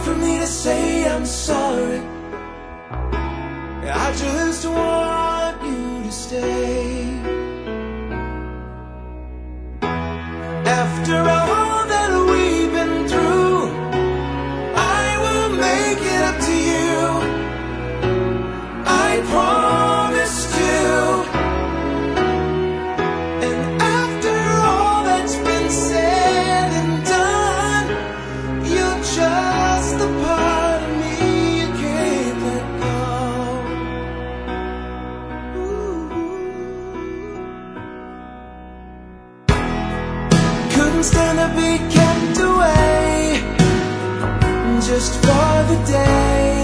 for me to say I'm sorry. I just want you to stay. After all that we've been through, I will make it up to you. I promised you. And after all that's been said and done, you're just the part of me you can't let go. Couldn't stand to be kept away just for the day.